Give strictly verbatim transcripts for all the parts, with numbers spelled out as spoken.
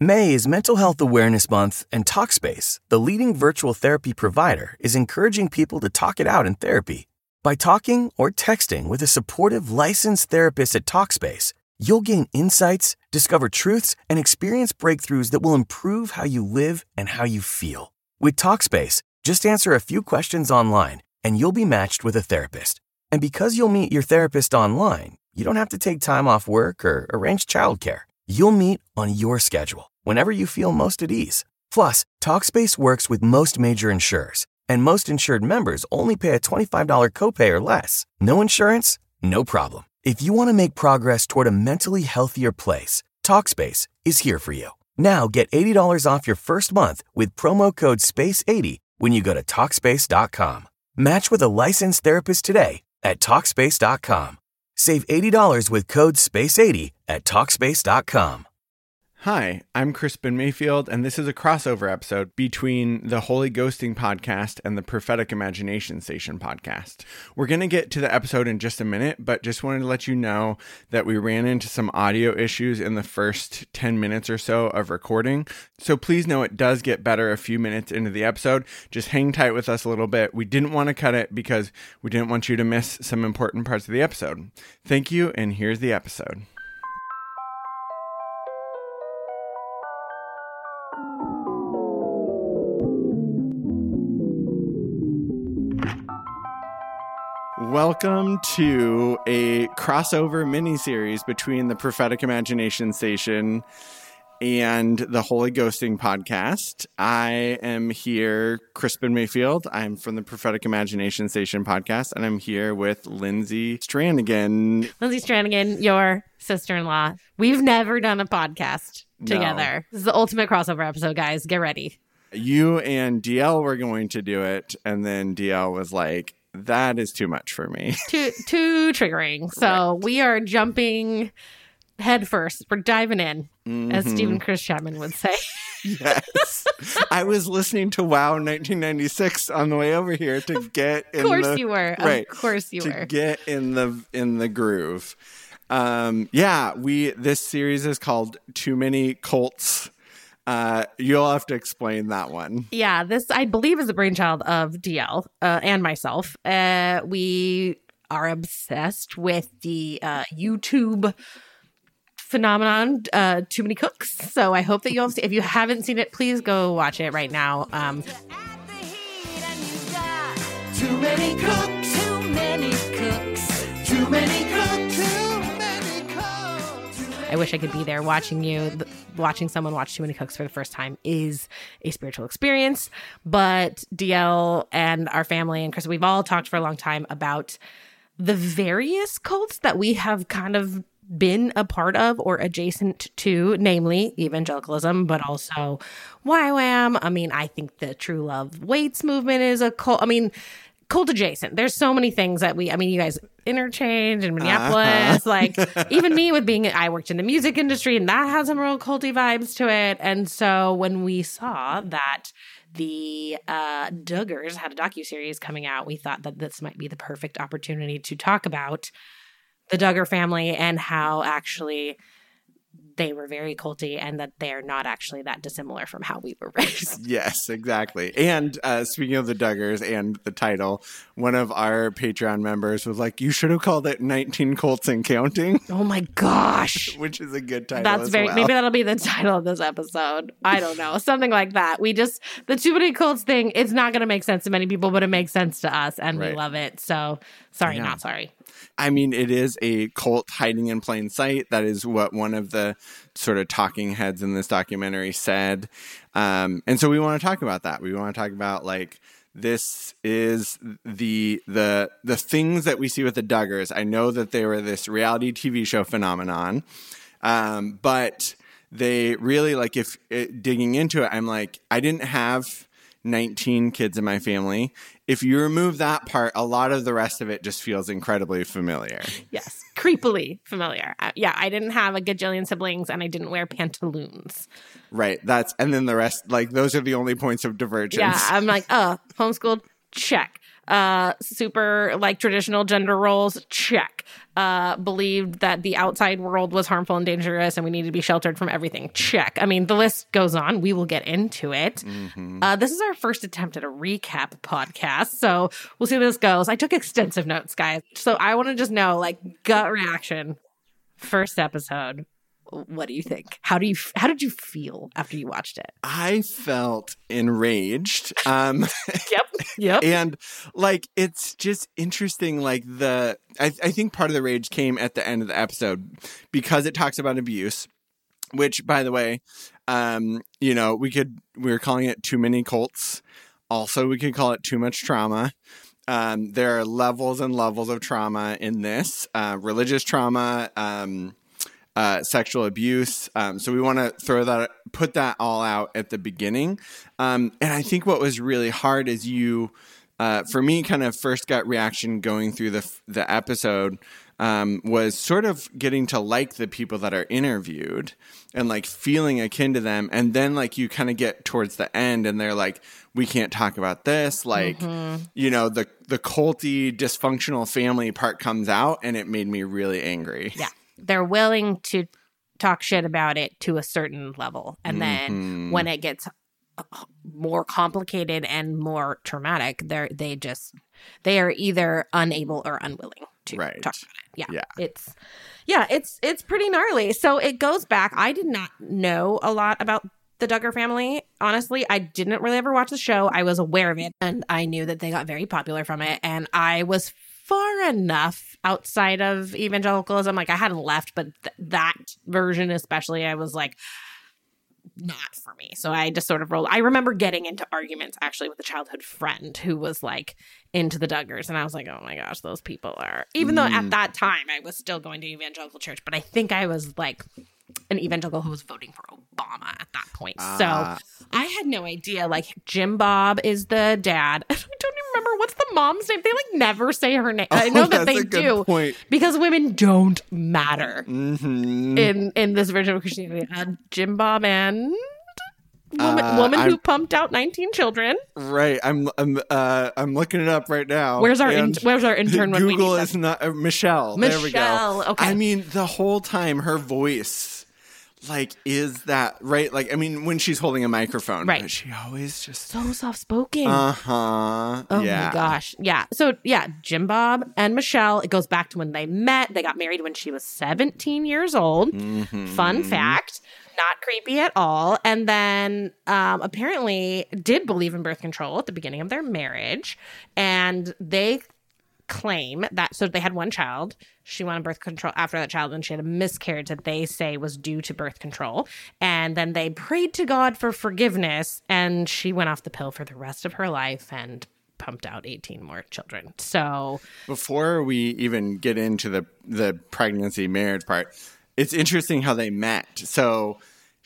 May is Mental Health Awareness Month, and Talkspace, the leading virtual therapy provider, is encouraging people to talk it out in therapy. By talking or texting with a supportive, licensed therapist at Talkspace, you'll gain insights, discover truths, and experience breakthroughs that will improve how you live and how you feel. With Talkspace, just answer a few questions online, and you'll be matched with a therapist. And because you'll meet your therapist online, you don't have to take time off work or arrange childcare. You'll meet on your schedule, whenever you feel most at ease. Plus, Talkspace works with most major insurers, and most insured members only pay a twenty-five dollars copay or less. No insurance? No problem. If you want to make progress toward a mentally healthier place, Talkspace is here for you. Now get eighty dollars off your first month with promo code space eighty when you go to Talkspace dot com. Match with a licensed therapist today at Talkspace dot com. Save eighty dollars with code space eighty at Talkspace dot com. Hi, I'm Crispin Mayfield, and this is a crossover episode between the Holy Ghosting podcast and the Prophetic Imagination Station podcast. We're going to get to the episode in just a minute, but just wanted to let you know that we ran into some audio issues in the first ten minutes or so of recording. So please know it does get better a few minutes into the episode. Just hang tight with us a little bit. We didn't want to cut it because we didn't want you to miss some important parts of the episode. Thank you, and here's the episode. Welcome to a crossover miniseries between the Prophetic Imagination Station and the Holy Ghosting podcast. I am here, Crispin Mayfield. I'm from the Prophetic Imagination Station podcast, and I'm here with Lindsay Stranigan. Lindsay Stranigan, your sister-in-law. We've never done a podcast together. No. This is the ultimate crossover episode, guys. Get ready. You and D L were going to do it, and then D L was like, that is too much for me. Too too triggering. So right. We are jumping head first. We're diving in, mm-hmm. as Stephen Chris Chapman would say. Yes. I was listening to WoW nineteen ninety-six on the way over here to get in the... Of course you were. Right, of course you to were. To get in the in the groove. Um, yeah, we this series is called Too Many Cults. Uh, you'll have to explain that one. Yeah, this, I believe, is the brainchild of D L uh, and myself. Uh, we are obsessed with the uh, YouTube phenomenon, uh, Too Many Cooks. So I hope that you'll see. If you haven't seen it, please go watch it right now. Um, Too many cooks, too many cooks, too many cooks, too many cooks. I wish I could be there watching you. Watching someone watch Too Many Cooks for the first time is a spiritual experience. But D L and our family and Chris, we've all talked for a long time about the various cults that we have kind of been a part of or adjacent to, namely evangelicalism, but also Y WAM. I mean, I think the True Love Waits movement is a cult. I mean, cult adjacent. There's so many things that we, I mean, you guys interchange in Minneapolis. Uh-huh. Like, even me with being, I worked in the music industry, and that has some real culty vibes to it. And so when we saw that the uh, Duggars had a docuseries coming out, we thought that this might be the perfect opportunity to talk about the Duggar family and how actually they were very culty and that they're not actually that dissimilar from how we were raised. Yes, exactly. And uh, speaking of the Duggars and the title, one of our Patreon members was like, you should have called it nineteen Cults and Counting. Oh my gosh. Which is a good title. That's as very, well. Maybe that'll be the title of this episode. I don't know. Something like that. We just, the Too Many Cults thing, it's not going to make sense to many people, but it makes sense to us and right. we love it. So sorry, yeah. not sorry. I mean, it is a cult hiding in plain sight. That is what one of the sort of talking heads in this documentary said. Um, and so we want to talk about that. We want to talk about, like, this is the the the things that we see with the Duggars. I know that they were this reality T V show phenomenon, um, but they really, like, if it, digging into it, I'm like, I didn't have nineteen kids in my family. If you remove that part, a lot of the rest of it just feels incredibly familiar. Yes, creepily familiar. Uh, yeah, I didn't have a gajillion siblings, and I didn't wear pantaloons. Right. That's and then the rest, like, those are the only points of divergence. Yeah, I'm like, oh, homeschooled, check. Uh, super like traditional gender roles, check. Uh, believed that the outside world was harmful and dangerous and we needed to be sheltered from everything, check. I mean, the list goes on. We will get into it. Mm-hmm. Uh, this is our first attempt at a recap podcast, so we'll see how this goes. I took extensive notes, guys. So I want to just know, like, gut reaction, first episode. What do you think? How do you how did you feel after you watched it? I felt enraged. Um, yep. Yep. And like it's just interesting. Like the I, I think part of the rage came at the end of the episode because it talks about abuse, which, by the way, um, you know, we could we were calling it too many cults. Also, we could call it too much trauma. Um, there are levels and levels of trauma in this. Uh, religious trauma. Um, Uh, sexual abuse. Um, so we want to throw that, put that all out at the beginning. Um, and I think what was really hard is you, uh, for me, kind of first gut reaction going through the the episode um, was sort of getting to like the people that are interviewed and like feeling akin to them. And then like you kind of get towards the end and they're like, we can't talk about this. Like, mm-hmm. you know, the, the culty dysfunctional family part comes out and it made me really angry. Yeah. They're willing to talk shit about it to a certain level. And then mm-hmm. when it gets more complicated and more traumatic, they're, they just, they are either unable or unwilling to right. talk about it. Yeah. yeah. It's, yeah, it's, it's pretty gnarly. So it goes back. I did not know a lot about the Duggar family. Honestly, I didn't really ever watch the show. I was aware of it and I knew that they got very popular from it. And I was far enough outside of evangelicalism. Like I hadn't left, but th- that version especially, I was like, not for me. So I just sort of rolled. I remember getting into arguments actually with a childhood friend who was like into the Duggars. And I was like, oh my gosh, those people are, even mm. though at that time I was still going to evangelical church, but I think I was like an evangelical who was voting for Obama at that point. Uh. So I had no idea. Like Jim Bob is the dad. I don't even remember what's the mom's name. They like never say her name. Oh, I know that they a good do point. Because women don't matter mm-hmm. in in this version of Christianity. Uh, Jim Bob and woman, uh, woman who I'm, pumped out nineteen children. Right. I'm I'm uh, I'm looking it up right now. Where's our in, where's our intern? When Google we need is not uh, Michelle. Michelle. There we go. Okay. I mean, the whole time her voice. Like, is that right? Like, I mean, when she's holding a microphone, right? But she always just so soft spoken. Uh huh. Oh yeah. my gosh. Yeah. So yeah, Jim Bob and Michelle. It goes back to when they met. They got married when she was seventeen years old. Mm-hmm. Fun fact. Not creepy at all. And then um, apparently did believe in birth control at the beginning of their marriage, and they claim that so they had one child. She wanted birth control after that child, and she had a miscarriage that they say was due to birth control. And then they prayed to God for forgiveness, and she went off the pill for the rest of her life and pumped out eighteen more children. So before we even get into the the pregnancy marriage part, it's interesting how they met. So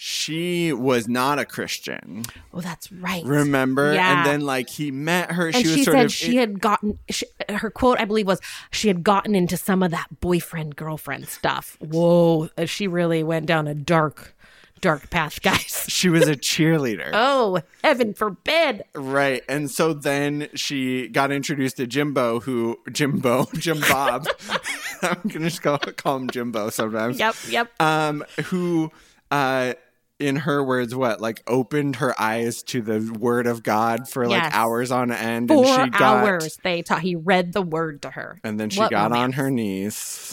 she was not a Christian. Oh, that's right. Remember? Yeah. And then, like, he met her. And she, she was sort said of she had gotten, she, her quote, I believe, was she had gotten into some of that boyfriend-girlfriend stuff. Whoa. She really went down a dark, dark path, guys. She was a cheerleader. Oh, heaven forbid. Right. And so then she got introduced to Jimbo, who, Jimbo, Jim Bob. I'm going to just call, call him Jimbo sometimes. Yep, yep. Um, who, uh, in her words, what, like opened her eyes to the word of God for like yes. hours on end. Four and she got, hours they taught. He read the word to her. And then she What got romance. on her knees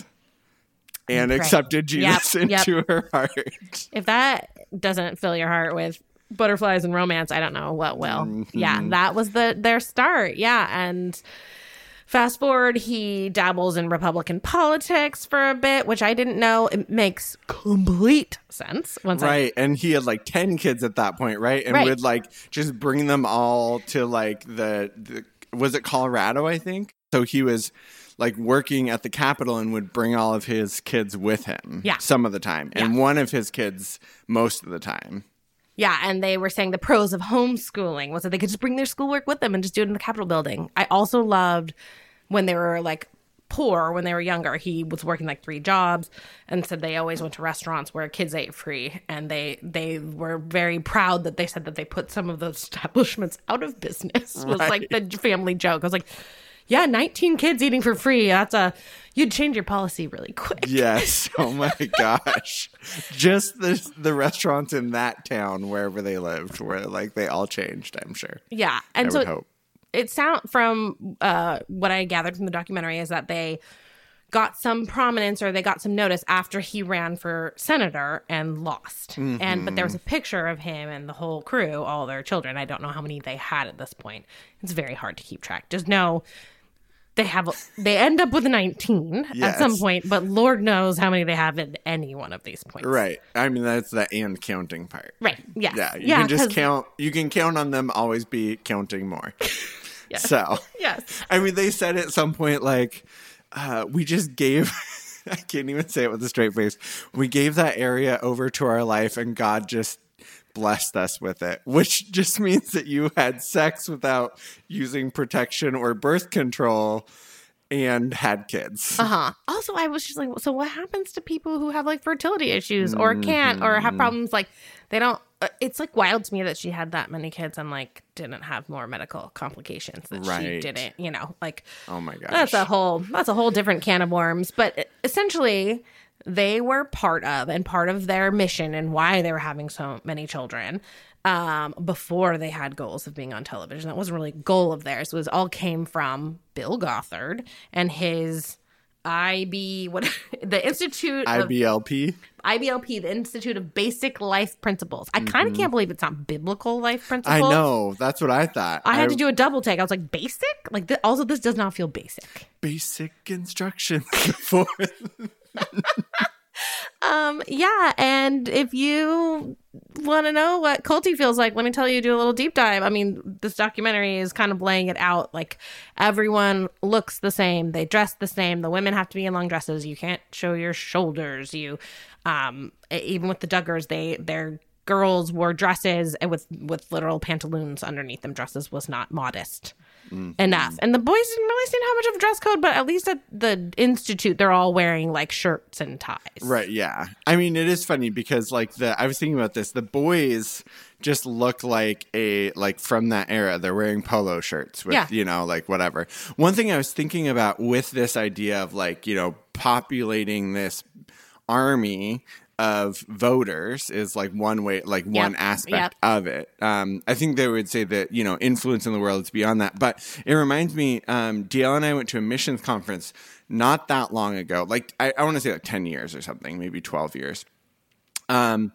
and Pray. accepted Jesus Yep, into yep. her heart. If that doesn't fill your heart with butterflies and romance, I don't know what will. Mm-hmm. Yeah, that was the their start. Yeah, and fast forward, he dabbles in Republican politics for a bit, which I didn't know. It makes complete sense. Once right. I- and he had like ten kids at that point, right? And right. would like just bring them all to like the, the, was it Colorado, I think? So he was like working at the Capitol and would bring all of his kids with him yeah. some of the time. And yeah. one of his kids most of the time. Yeah, and they were saying the pros of homeschooling was that they could just bring their schoolwork with them and just do it in the Capitol building. I also loved when they were like poor when they were younger, he was working like three jobs and said they always went to restaurants where kids ate free. And they they were very proud that they said that they put some of those establishments out of business. Was Right. like the family joke. I was like, yeah, nineteen kids eating for free. That's a, you'd change your policy really quick. Yes. Oh my gosh. Just the the restaurants in that town, wherever they lived, where like they all changed, I'm sure. Yeah. And I so would hope. it sound from uh, what I gathered from the documentary is that they got some prominence or they got some notice after he ran for senator and lost. Mm-hmm. And but there was a picture of him and the whole crew, all their children. I don't know how many they had at this point. It's very hard to keep track. Just know they have they end up with nineteen Yes. at some point, but Lord knows how many they have at any one of these points. Right. I mean, that's the and counting part. Right. Yes. Yeah. You Yeah, can just 'cause- count. You can count on them always be counting more. Yes. So, Yes. I mean, they said at some point, like, uh, we just gave, I can't even say it with a straight face. We gave that area over to our life and God just blessed us with it, which just means that you had sex without using protection or birth control and had kids. Uh-huh. Also, I was just like, so what happens to people who have like fertility issues or can't or have problems like they don't uh, it's like wild to me that she had that many kids and like didn't have more medical complications that she Right. didn't, you know, like Oh my gosh. that's a whole that's a whole different can of worms, but essentially they were part of and part of their mission and why they were having so many children um, before they had goals of being on television. That wasn't really a goal of theirs. It was all came from Bill Gothard and his I B what the Institute I of B L P. I B L P, the Institute of Basic Life Principles. I kind of can't believe it's not biblical life principles. I know. That's what I thought. I had to do a double take. I was like, basic? Like, th- also, this does not feel basic. basic instructions before. Um, yeah, and if you want to know what culty feels like, let me tell you, do a little deep dive. I mean, this documentary is kind of laying it out. Like, everyone looks the same. They dress the same. The women have to be in long dresses. You can't show your shoulders. You, um, even with the Duggars, they, their girls wore dresses and with, with literal pantaloons underneath them. Dresses was not modest. Mm-hmm. enough. And the boys didn't really seem to have much of a dress code, but at least at the Institute, they're all wearing like shirts and ties. Right, yeah. I mean, it is funny because like the I was thinking about this. The boys just look like a like from that era. They're wearing polo shirts with, Yeah. you know, like whatever. One thing I was thinking about with this idea of like, you know, populating this army of voters is like one way, like one Yep. aspect Yep. of it. Um, I think they would say that, you know, influence in the world is beyond that. But it reminds me, um, D L and I went to a missions conference not that long ago. Like, I, I want to say like ten years or something, maybe twelve years. Um,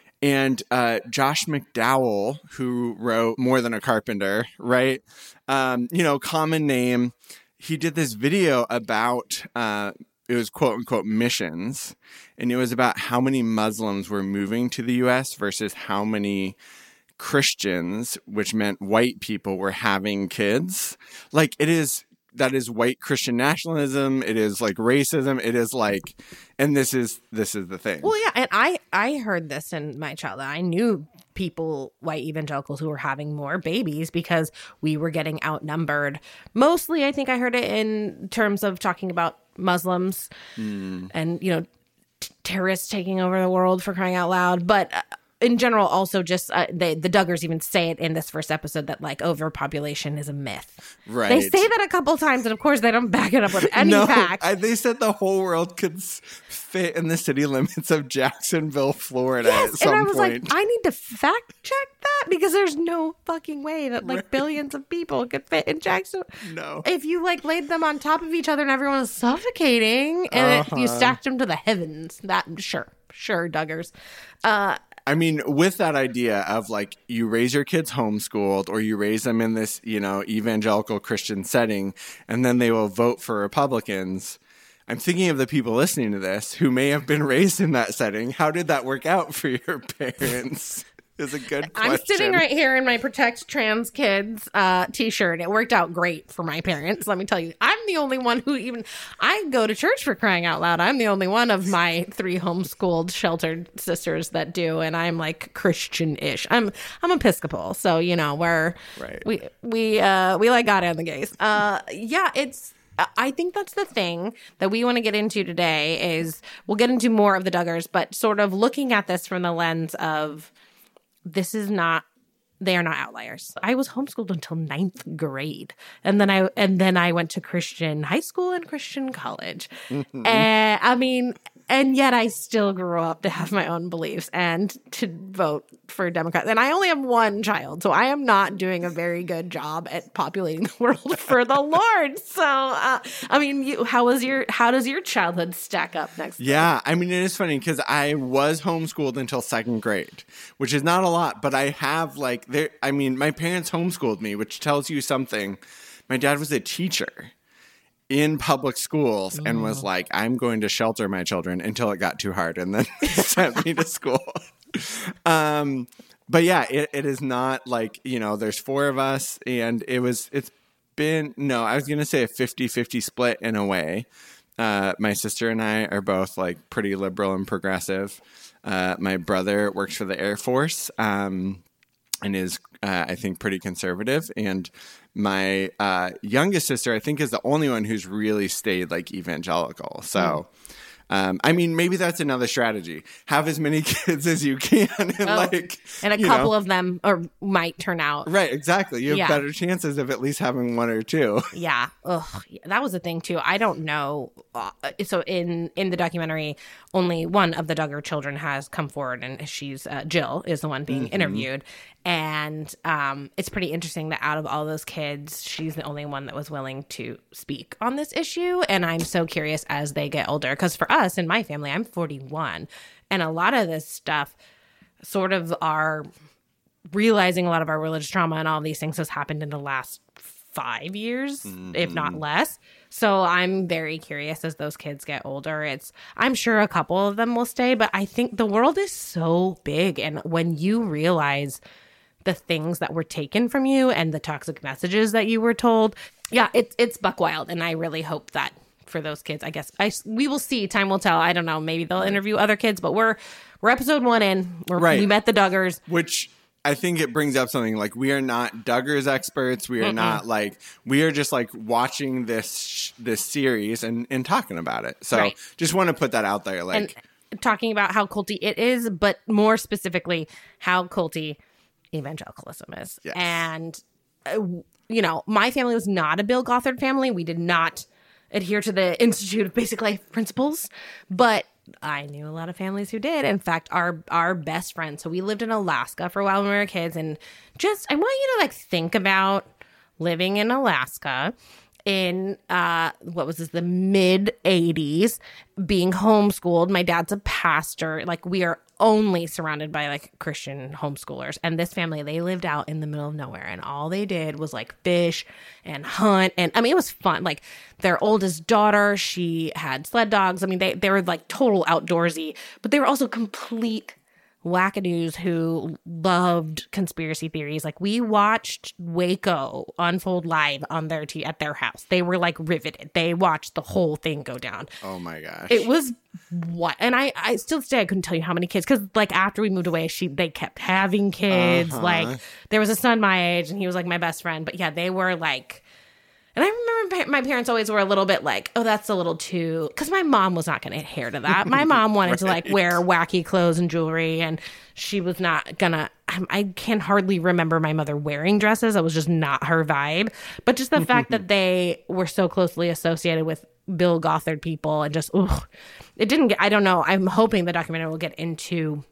and uh, Josh McDowell, who wrote More Than a Carpenter, right? Um, you know, common name. He did this video about, uh, it was quote unquote missions. And it was about how many Muslims were moving to the U S versus how many Christians, which meant white people, were having kids. Like, it is, that is white Christian nationalism. It is like racism. It is like, and this is, this is the thing. Well, yeah, and I I heard this in my childhood. I knew people, white evangelicals, who were having more babies because we were getting outnumbered. Mostly, I think I heard it in terms of talking about Muslims Mm. and, you know, t- terrorists taking over the world, for crying out loud. But uh, in general, also just uh, they, the Duggars even say it in this first episode that like overpopulation is a myth. Right. They say that a couple times, and of course, they don't back it up with any no, facts. I, they said the whole world could s- fit in the city limits of Jacksonville, Florida at Yes, some and I was point. like, I need to fact check that because there's no fucking way that like Right. billions of people could fit in Jackson. No. If you like laid them on top of each other and everyone was suffocating, and Uh-huh. it, you stacked them to the heavens, that sure, sure, Duggars. Uh, I mean, with that idea of like you raise your kids homeschooled or you raise them in this, you know, evangelical Christian setting, and then they will vote for Republicans. I'm thinking of the people listening to this who may have been raised in that setting. How did that work out for your parents? Is a good question. I'm sitting right here in my Protect Trans Kids uh, t-shirt. It worked out great for my parents. Let me tell you, I'm the only one who even, I go to church, for crying out loud. I'm the only one of my three homeschooled sheltered sisters that do. And I'm like Christian-ish. I'm, I'm Episcopal. So, you know, we're, Right. we, we, uh, we like God and the gays. Uh, yeah, it's, I think that's the thing that we want to get into today is we'll get into more of the Duggars, but sort of looking at this from the lens of this is not, they are not outliers. I was homeschooled until ninth grade. And then I, and then I went to Christian high school and Christian college. Mm-hmm. And I mean, and yet I still grew up to have my own beliefs and to vote for Democrats. And I only have one child, so I am not doing a very good job at populating the world for the Lord. So, uh, I mean, you, how was your, how does your childhood stack up next? Yeah, I mean, it is funny because I was homeschooled until second grade, which is not a lot, but I have like, there. I mean, my parents homeschooled me, which tells you something. My dad was a teacher in public schools and oh. was like, I'm going to shelter my children until it got too hard and then sent me to school. Um, but yeah, it, it is not like, you know, there's four of us and it was, it's been, no, I was going to say a fifty-fifty split in a way. Uh, my sister and I are both like pretty liberal and progressive. Uh, my brother works for the Air Force um, and is, uh, I think, pretty conservative. And my uh, youngest sister, I think, is the only one who's really stayed like evangelical. So, um, I mean, maybe that's another strategy. Have as many kids as you can, and oh, like, and a couple know. of them or might turn out right. Exactly. You have yeah. better chances of at least having one or two. Yeah. Ugh. That was the thing too. I don't know. Uh, so in in the documentary, only one of the Duggar children has come forward, and she's uh, Jill is the one being mm-hmm. interviewed. And um, it's pretty interesting that out of all those kids, she's the only one that was willing to speak on this issue. And I'm so curious as they get older, because for us in my family, I'm forty-one. And a lot of this stuff sort of are realizing a lot of our religious trauma and all these things has happened in the last five years, mm-hmm. if not less. So I'm very curious as those kids get older. It's I'm sure a couple of them will stay, but I think the world is so big. And when you realize the things that were taken from you and the toxic messages that you were told. Yeah, it's it's buck wild. And I really hope that for those kids, I guess I, we will see. Time will tell. I don't know. Maybe they'll interview other kids, but we're we're episode one in. We're, right. We met the Duggars. Which I think it brings up something like we are not Duggars experts. We are Mm-mm. not like we are just like watching this this series and, and talking about it. So right. just want to put that out there. Like and talking about how culty it is, but more specifically, how culty evangelicalism is. Yes. And, uh, you know, my family was not a Bill Gothard family. We did not adhere to the Institute of Basic Life Principles, but I knew a lot of families who did. In fact, our our best friend. So we lived in Alaska for a while when we were kids. And just, I want you to like think about living in Alaska in, uh, what was this, the mid eighties, being homeschooled. My dad's a pastor. Like we are only surrounded by like Christian homeschoolers. And this family, they lived out in the middle of nowhere. And all they did was like fish and hunt. And I mean, it was fun. Like their oldest daughter, she had sled dogs. I mean, they, they were like total outdoorsy, but they were also complete wackadoos who loved conspiracy theories. Like we watched Waco unfold live on their t- at their house. They were like riveted. They watched the whole thing go down. Oh my gosh. It was what? And I, I still today I couldn't tell you how many kids, because like after we moved away, she they kept having kids. Uh-huh. Like there was a son my age and he was like my best friend. But yeah, they were like, and I remember my parents always were a little bit like, oh, that's a little too, because my mom was not going to adhere to that. My mom wanted right. to like wear wacky clothes and jewelry, and she was not going to, I can hardly remember my mother wearing dresses. It was just not her vibe. But just the fact that they were so closely associated with Bill Gothard people and just, ugh, it didn't get, I don't know. I'm hoping the documentary will get into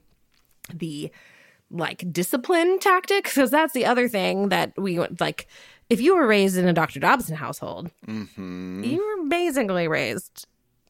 the like discipline tactics, because that's the other thing that we like. If you were raised in a Doctor Dobson household, mm-hmm. you were basically raised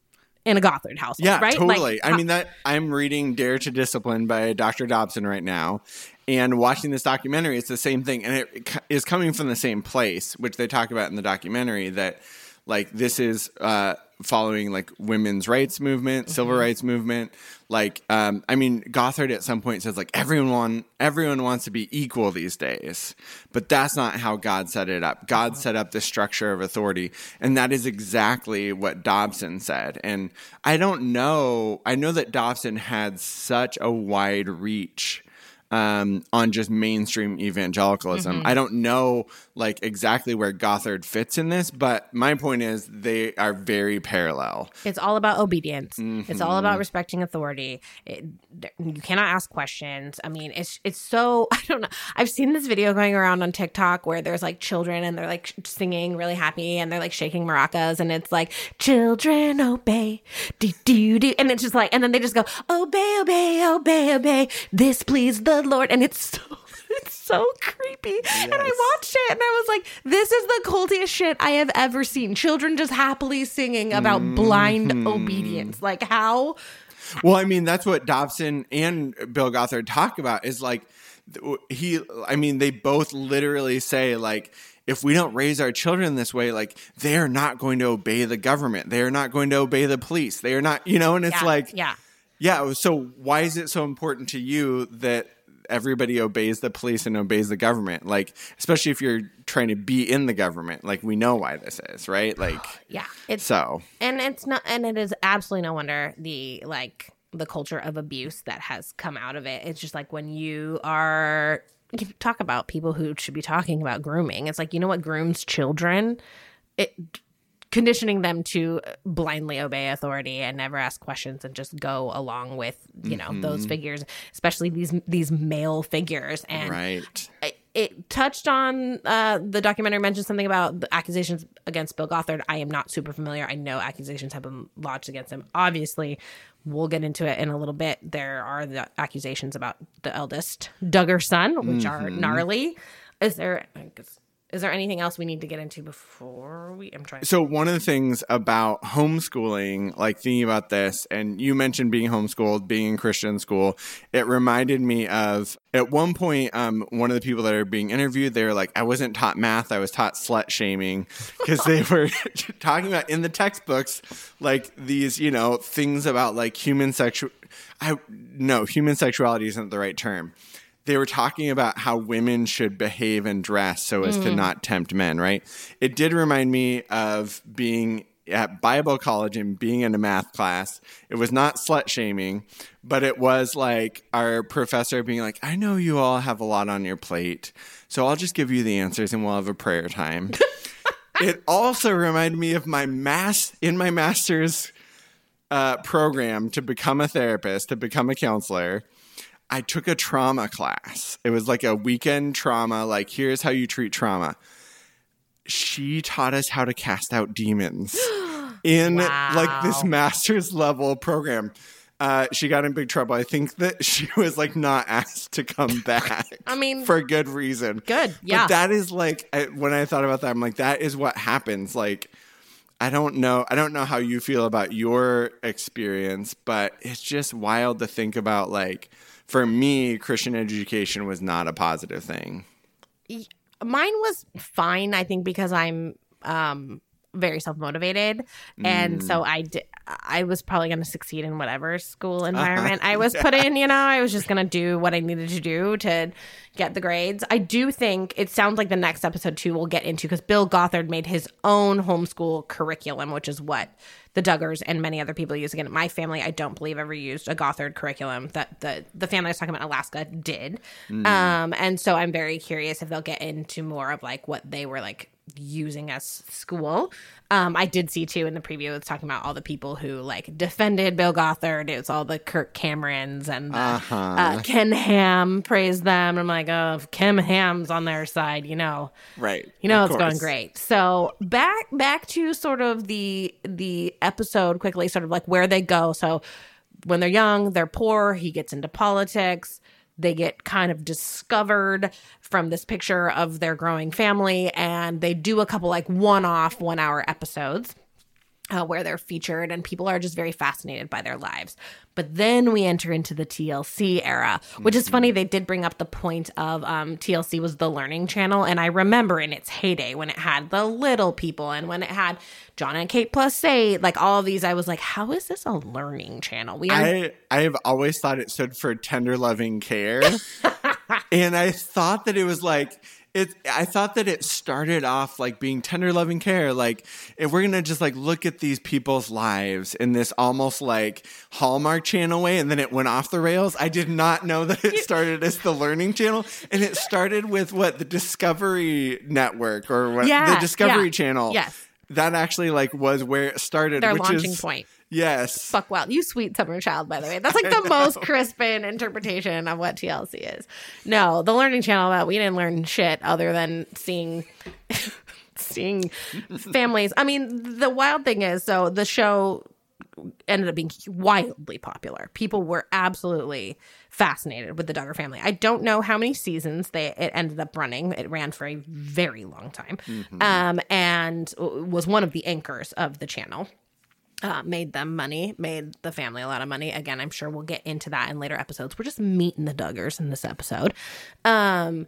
in a Gothard household, yeah, right? Totally. Like, I mean, that I'm reading Dare to Discipline by Doctor Dobson right now, and watching this documentary, it's the same thing. And it is coming from the same place, which they talk about in the documentary, that like this is uh, following like women's rights movement, mm-hmm. civil rights movement. Like, um, I mean, Gothard at some point says like everyone, everyone wants to be equal these days, but that's not how God set it up. God set up the structure of authority, and that is exactly what Dobson said. And I don't know, I know that Dobson had such a wide reach um, on just mainstream evangelicalism. Mm-hmm. I don't know like exactly where Gothard fits in this, but my point is they are very parallel. It's all about obedience. Mm-hmm. It's all about respecting authority. It, you cannot ask questions. I mean, it's it's so, I don't know. I've seen this video going around on TikTok where there's like children and they're like singing really happy and they're like shaking maracas and it's like, children obey, do do do. And it's just like, and then they just go, obey, obey, obey, obey. This please the Lord. And it's so, it's so creepy. Yes. And I watched it and I was like, this is the cultiest shit I have ever seen. Children just happily singing about Mm-hmm. blind obedience. Like how? Well, I mean, that's what Dobson and Bill Gothard talk about is like, he, I mean, they both literally say like, if we don't raise our children this way, like they are not going to obey the government. They are not going to obey the police. They are not, you know, and it's Yeah, like, yeah. yeah. So why is it so important to you that everybody obeys the police and obeys the government? Like, especially if you're trying to be in the government, like we know why this is, right? Like, Yeah. It's so, and it's not, and it is absolutely no wonder the like the culture of abuse that has come out of it. It's just like when you are you talk about people who should be talking about grooming. It's like, you know what grooms children? It conditioning them to blindly obey authority and never ask questions and just go along with, you know, Mm-hmm. those figures, especially these these male figures. And right. it, it touched on uh, the documentary mentioned something about the accusations against Bill Gothard. I am not super familiar. I know accusations have been lodged against him. Obviously, we'll get into it in a little bit. There are the accusations about the eldest Duggar son, which Mm-hmm. are gnarly. Is there? I guess, is there anything else we need to get into before we? I'm trying. So one of the things about homeschooling, like thinking about this, and you mentioned being homeschooled, being in Christian school, it reminded me of at one point, um, one of the people that are being interviewed, they were like, I wasn't taught math, I was taught slut shaming, because they were talking about in the textbooks, like these, you know, things about like human sexual, I no, human sexuality isn't the right term. They were talking about how women should behave and dress so as to not tempt men, right? It did remind me of being at Bible college and being in a math class. It was not slut shaming, but it was like our professor being like, I know you all have a lot on your plate, so I'll just give you the answers and we'll have a prayer time. It also reminded me of my mass in my master's uh, program to become a therapist, to become a counselor. I took a trauma class. It was like a weekend trauma, like here's how you treat trauma. She taught us how to cast out demons in Wow. like this master's level program. Uh, she got in big trouble. I think that she was like not asked to come back. I mean, for good reason. Good, yeah. But that is like, I, when I thought about that, I'm like, that is what happens. Like, I don't know. I don't know how you feel about your experience, but it's just wild to think about. Like, for me, Christian education was not a positive thing. Mine was fine, I think, because I'm um, very self-motivated. And so I, di- I was probably going to succeed in whatever school environment I was put in, you know. I was just going to do what I needed to do to get the grades. I do think it sounds like the next episode, too, we'll get into, because Bill Gothard made his own homeschool curriculum, which is what the Duggars and many other people use. Again, my family, I don't believe, ever used a Gothard curriculum. That the the family I was talking about in Alaska did. Mm. Um, and so I'm very curious if they'll get into more of like what they were like using as school. Um, I did see too in the preview, it's talking about all the people who like defended Bill Gothard. It was all the Kirk Camerons and the, Uh-huh. uh, Ken Ham praised them. I'm like, oh, if Ken Ham's on their side, you know, Right. you know, Of it's going course. great. So back back to sort of the the episode quickly, sort of like where they go. So when they're young, they're poor. He gets into politics. They get kind of discovered from this picture of their growing family, and they do a couple like one-off one-hour episodes uh, where they're featured, and people are just very fascinated by their lives. But then we enter into the T L C era, which is funny. They did bring up the point of um, T L C was the learning channel, and I remember in its heyday when it had the little people and when it had John and Kate plus eight, like all of these, I was like, how is this a learning channel? We are I I have always thought it stood for tender loving care. And I thought that it was like, It, I thought that it started off like being tender loving care. Like, if we're going to just like look at these people's lives in this almost like Hallmark Channel way, and then it went off the rails. I did not know that it started as the Learning Channel. And it started with what? The Discovery Network or what? Yeah, the Discovery yeah. Channel. Yes. That actually like was where it started. Their which launching is, point. Yes. Fuck well. You sweet summer child, by the way. That's like the most crispin interpretation of what T L C is. No, the Learning Channel, uh, we didn't learn shit other than seeing seeing families. I mean, the wild thing is, so the show ended up being wildly popular. People were absolutely fascinated with the Duggar family. I don't know how many seasons they it ended up running. It ran for a very long time. Mm-hmm. Um, and was one of the anchors of the channel. Uh, made them money, made the family a lot of money. Again, I'm sure we'll get into that in later episodes. We're just meeting the Duggars in this episode. Um,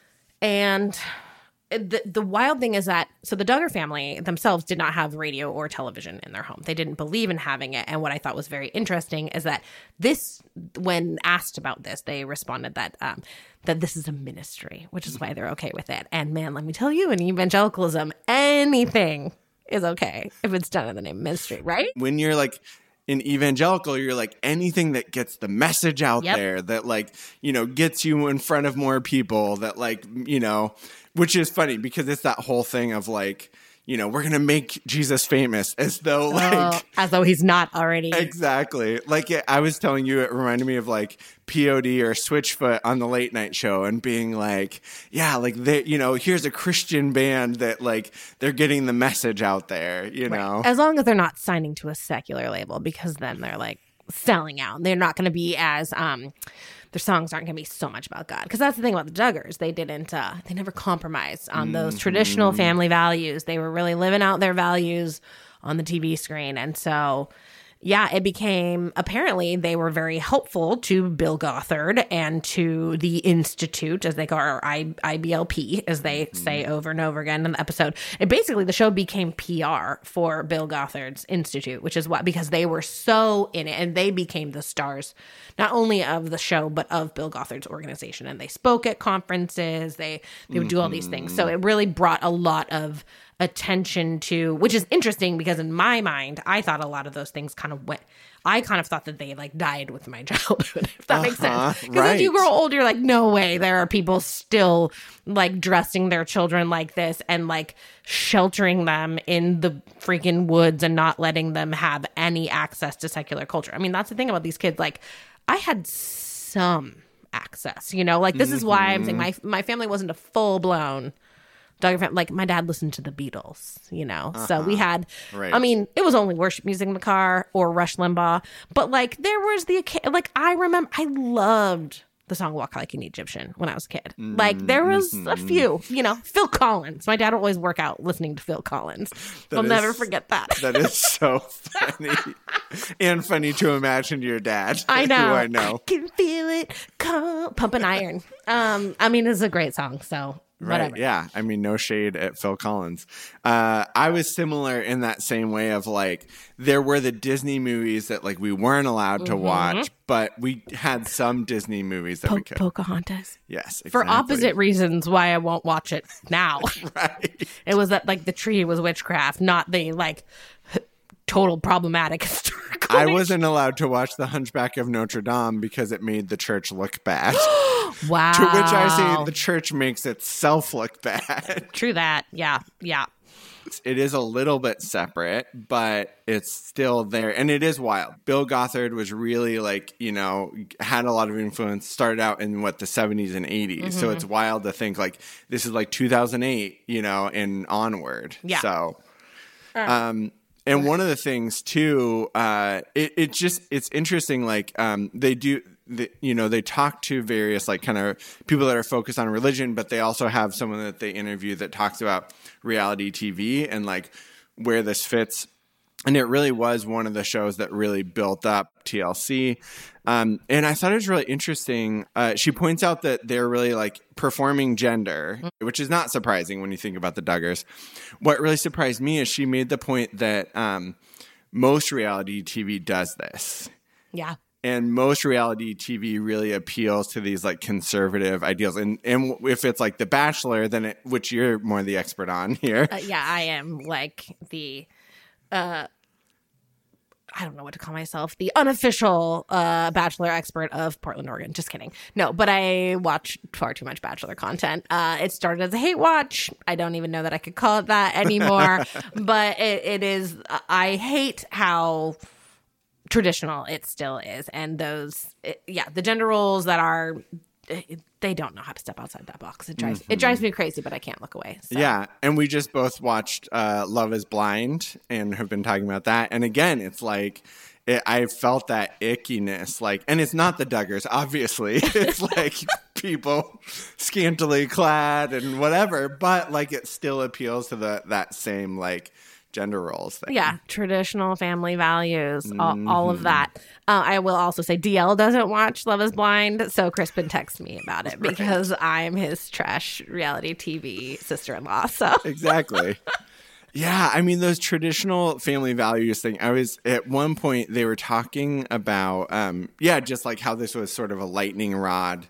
and the, the wild thing is that, so the Duggar family themselves did not have radio or television in their home. They didn't believe in having it. And what I thought was very interesting is that this, when asked about this, they responded that um, that this is a ministry, which is why they're okay with it. And man, let me tell you, in evangelicalism, anything is okay if it's done in the name of ministry, right? When you're like in evangelical, you're like anything that gets the message out Yep. there, that like, you know, gets you in front of more people, that like, you know, which is funny because it's that whole thing of like, you know, we're going to make Jesus famous as though like. Oh, as though he's not already. Exactly. Like it, I was telling you, it reminded me of like P O D or Switchfoot on the late night show and being like, yeah, like they, you know, here's a Christian band that like they're getting the message out there, you Right. know. As long as they're not signing to a secular label, because then they're like selling out. They're not going to be as um their songs aren't going to be so much about God, because that's the thing about the Duggars. They didn't uh they never compromised on those Mm-hmm. traditional family values. They were really living out their values on the T V screen. And so yeah, it became, apparently they were very helpful to Bill Gothard and to the Institute, as they call, or I, I B L P, as they mm-hmm. say over and over again in the episode. And basically the show became P R for Bill Gothard's Institute, which is what, because they were so in it and they became the stars, not only of the show, but of Bill Gothard's organization. And they spoke at conferences, they, they would do all these things. So it really brought a lot of attention to, which is interesting because in my mind, I thought a lot of those things kind of went, I kind of thought that they like died with my childhood, if that uh-huh, makes sense. Because right. as you grow older, you're like, no way, there are people still like dressing their children like this and like sheltering them in the freaking woods and not letting them have any access to secular culture. I mean, that's the thing about these kids. Like, I had some access, you know, like this mm-hmm. is why I'm saying my my family wasn't a full blown Duggar family. Like my dad listened to the Beatles, you know, uh-huh. so we had, right. I mean, it was only worship music in the car or Rush Limbaugh, but like there was the, like I remember, I loved the song Walk Like an Egyptian when I was a kid. Mm-hmm. Like there was a few, you know, Phil Collins. My dad would always work out listening to Phil Collins. That I'll is, never forget that. That is so funny. And funny to imagine your dad. I know. Who I know. I can feel it come, pumping iron. Um, I mean, it's a great song, so whatever. Right, yeah. I mean, no shade at Phil Collins. Uh, I was similar in that same way of like, there were the Disney movies that like we weren't allowed to mm-hmm. watch, but we had some Disney movies that po- we could. Pocahontas. Yes, exactly. For opposite reasons why I won't watch it now. Right. It was that like the tree was witchcraft, not the like total problematic historical. I wasn't allowed to watch The Hunchback of Notre Dame because it made the church look bad. Wow. To which I say the church makes itself look bad. True that. Yeah. Yeah. It is a little bit separate, but it's still there. And it is wild. Bill Gothard was really like, you know, had a lot of influence, started out in what, the seventies and eighties. Mm-hmm. So it's wild to think like this is like two thousand eight, you know, and onward. Yeah. So, um, and one of the things too, uh, it, it just, it's interesting. Like, um, they do, the, you know, they talk to various like kind of people that are focused on religion, but they also have someone that they interview that talks about reality T V and like where this fits. And it really was one of the shows that really built up T L C. Um, and I thought it was really interesting. Uh, she points out that they're really like performing gender, which is not surprising when you think about the Duggars. What really surprised me is she made the point that um, most reality T V does this. Yeah. And most reality T V really appeals to these like conservative ideals. And and if it's like The Bachelor, then it, which you're more the expert on here. Uh, yeah, I am like the, uh, I don't know what to call myself, the unofficial uh, Bachelor expert of Portland, Oregon. Just kidding. No, but I watch far too much Bachelor content. Uh, it started as a hate watch. I don't even know that I could call it that anymore. But it, it is, I hate how traditional it still is. And those, it, yeah, the gender roles that are, it, they don't know how to step outside that box. It drives, mm-hmm. it drives me crazy, but I can't look away. So. Yeah. And we just both watched uh, Love is Blind and have been talking about that. And again, it's like, it, I felt that ickiness, like, and it's not the Duggars, obviously. It's like people scantily clad and whatever, but like it still appeals to the that same like gender roles thing. Yeah, traditional family values, all, all of that. Uh, I will also say D L doesn't watch Love is Blind, so Crispin texts me about it because right. I'm his trash reality T V sister-in-law. So exactly. Yeah, I mean, those traditional family values thing, I was, at one point, they were talking about, um, yeah, just like how this was sort of a lightning rod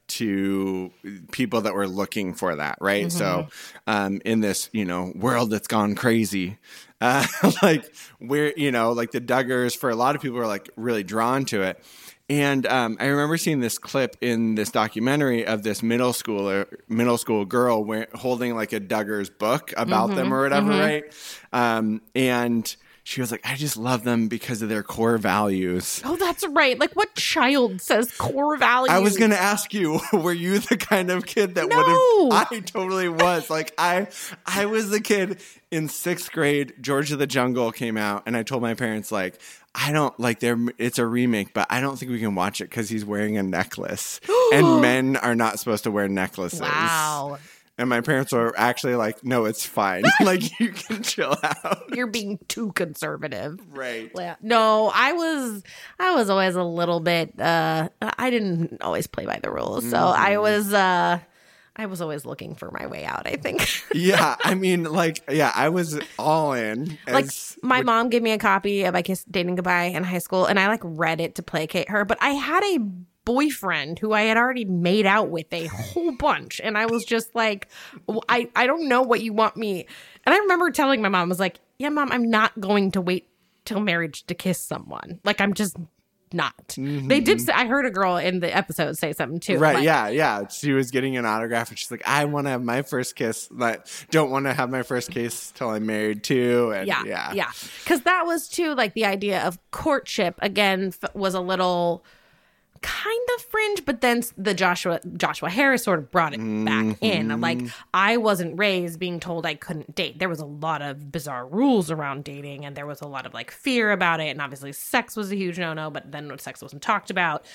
to people that were looking for that, right? Mm-hmm. So um, in this, you know, world that's gone crazy, uh, like where, you know, like the Duggars, for a lot of people are like really drawn to it. And um, I remember seeing this clip in this documentary of this middle schooler, middle school girl where, holding like a Duggars book about mm-hmm, them or whatever, mm-hmm. right? Um, and she was like, I just love them because of their core values. Oh, that's right. Like, what child says core values? I was going to ask you, were you the kind of kid that no. would have? I totally was. Like, I I was the kid in sixth grade, George of the Jungle came out, and I told my parents, like, I don't, like, they're, it's a remake, but I don't think we can watch it because he's wearing a necklace. And men are not supposed to wear necklaces. Wow. And my parents were actually like, no, it's fine. Like, you can chill out. You're being too conservative. Right. Yeah. No, I was I was always a little bit, uh, I didn't always play by the rules. So mm-hmm. I was, uh, I was always looking for my way out, I think. Yeah. I mean, like, yeah, I was all in. As, like, my which, mom gave me a copy of I Kissed Dating Goodbye in high school, and I, like, read it to placate her. But I had a boyfriend who I had already made out with a whole bunch, and I was just like, I, I don't know what you want me. And I remember telling my mom, I was like, yeah, Mom, I'm not going to wait till marriage to kiss someone. Like, I'm just not. Mm-hmm. They did say, I heard a girl in the episode say something too. Right, like, yeah, yeah. She was getting an autograph and she's like, I want to have my first kiss, but don't want to have my first kiss till I'm married too. And yeah, yeah. Yeah. Because that was too, like, the idea of courtship, again, f- was a little kind of fringe, but then the Joshua Joshua Harris sort of brought it mm-hmm. back in. Like, I wasn't raised being told I couldn't date. There was a lot of bizarre rules around dating, and there was a lot of like fear about it. And obviously, sex was a huge no-no. But then sex wasn't talked about.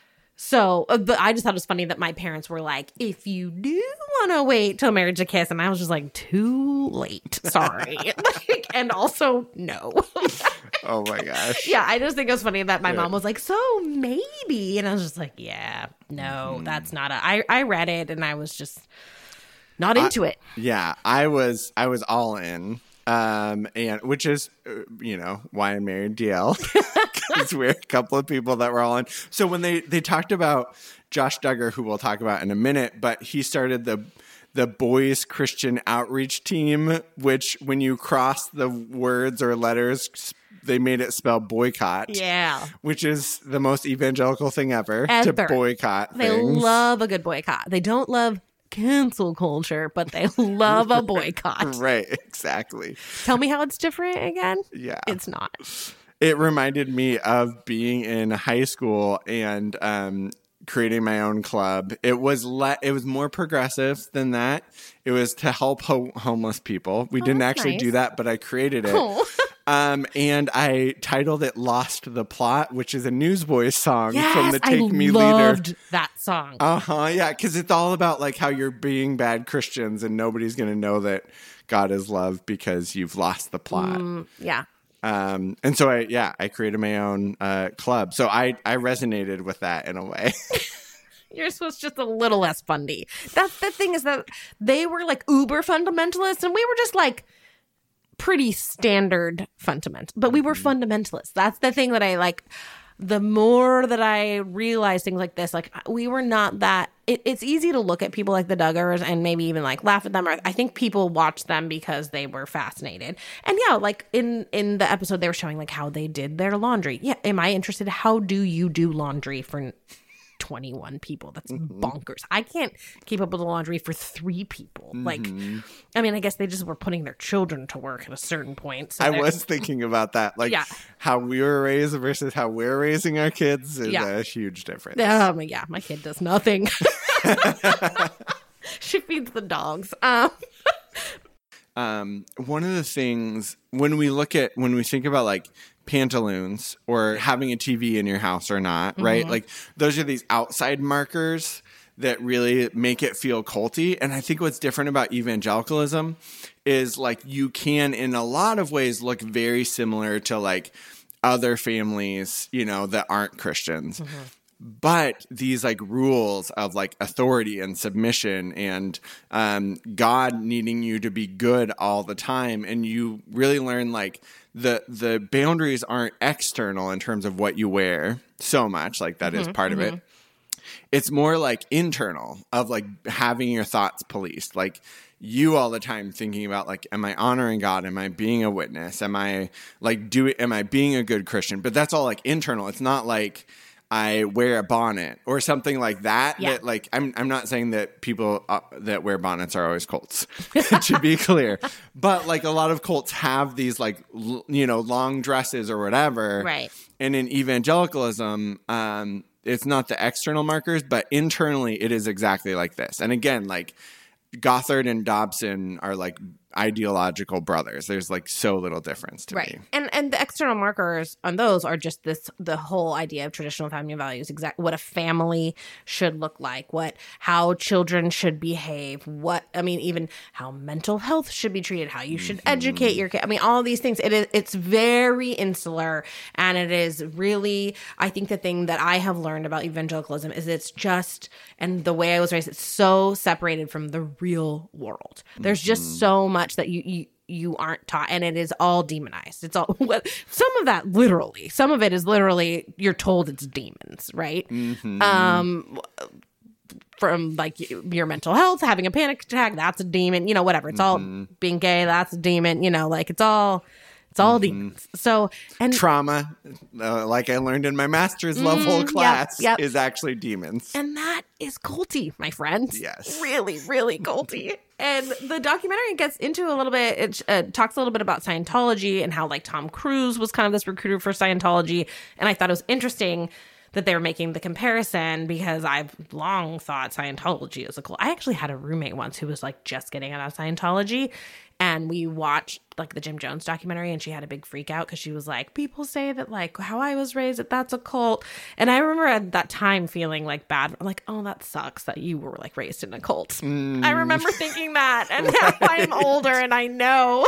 So, uh, but I just thought it was funny that my parents were like, if you do want to wait till marriage to kiss, and I was just like, too late. Sorry. Like, and also, no. Oh my gosh. Yeah, I just think it was funny that my yeah. mom was like, so maybe. And I was just like, yeah, no, mm-hmm. that's not a. I, I read it and I was just not into I, it. Yeah, I was I was all in. Um, and which is, uh, you know, why I married D L, because we're a couple of people that were all in. So when they, they talked about Josh Duggar, who we'll talk about in a minute, but he started the the Boys Christian Outreach Team, which when you cross the words or letters, they made it spell boycott. Yeah. Which is the most evangelical thing ever, ever. to boycott They things. love a good boycott. They don't love cancel culture, but they love a boycott. Right, exactly. Tell me how it's different again. Yeah. It's not. It reminded me of being in high school and um, creating my own club. It was le- it was more progressive than that. It was to help ho- homeless people. We oh, didn't actually nice. do that, but I created it. Oh. Um, and I titled it Lost the Plot, which is a Newsboys song yes, from the Take I Me loved Leader. that song. Uh-huh, yeah, because it's all about like how you're being bad Christians and nobody's going to know that God is love because you've lost the plot. Mm, yeah. Um, and so I, yeah, I created my own uh, club. So I, I resonated with that in a way. Yours was just a little less funny. That's the thing, is that they were like uber fundamentalists and we were just like pretty standard fundamental, but we were fundamentalists. That's the thing that I like. the more that I realize things like this, like we were not that, it, it's easy to look at people like the Duggars and maybe even like laugh at them. Or I think people watched them because they were fascinated. And yeah, like in, in the episode, they were showing like how they did their laundry. Yeah. Am I interested? How do you do laundry for twenty-one people? That's mm-hmm. bonkers. I can't keep up with the laundry for three people. Mm-hmm. Like, I mean, I guess they just were putting their children to work at a certain point. So I was thinking about that. Like, yeah. how we were raised versus how we're raising our kids is yeah. a huge difference. Um, yeah, my kid does nothing. She feeds the dogs. Um, um, one of the things when we look at, when we think about like pantaloons or having a T V in your house or not, mm-hmm. right? Like those are these outside markers that really make it feel culty. And I think what's different about evangelicalism is like you can in a lot of ways look very similar to like other families, you know, that aren't Christians. Mm-hmm. But these like rules of like authority and submission and um, God needing you to be good all the time. And you really learn like the the boundaries aren't external in terms of what you wear so much. Like that mm-hmm, is part mm-hmm. of it. It's more like internal of like having your thoughts policed. Like you all the time thinking about like, am I honoring God? Am I being a witness? Am I like doing, am I being a good Christian? But that's all like internal. It's not like I wear a bonnet or something like that. Yeah. That like, I'm I'm not saying that people uh, that wear bonnets are always cults, to be clear. But like a lot of cults have these like, l- you know, long dresses or whatever. Right. And in evangelicalism, um, it's not the external markers, but internally it is exactly like this. And again, like Gothard and Dobson are like ideological brothers. There's like so little difference to right. me. And and the external markers on those are just this the whole idea of traditional family values, exactly what a family should look like, what how children should behave, what I mean, even how mental health should be treated, how you should mm-hmm. educate your kid. I mean, all of these things. It is it's very insular, and it is really, I think the thing that I have learned about evangelicalism is it's just, and the way I was raised, it's so separated from the real world. There's mm-hmm. just so much that you, you you aren't taught, and it is all demonized. It's all some of that literally. Some of it is literally you're told it's demons, right? Mm-hmm. Um, from like your mental health, having a panic attack, that's a demon. You know, whatever. It's mm-hmm. all being gay, that's a demon. You know, like it's all. It's all mm-hmm. demons. So and trauma, uh, like I learned in my master's level mm, class, yep, yep. is actually demons, and that is culty, my friend. Yes, really, really culty. And the documentary gets into a little bit. It uh, talks a little bit about Scientology and how like Tom Cruise was kind of this recruiter for Scientology, and I thought it was interesting that they were making the comparison because I've long thought Scientology is a cult. I actually had a roommate once who was like just getting out of Scientology, and we watched like the Jim Jones documentary, and she had a big freak out because she was like, people say that like how I was raised, that that's a cult. And I remember at that time feeling like bad. I'm like, oh, that sucks that you were like raised in a cult. Mm. I remember thinking that, and now I'm older and I know.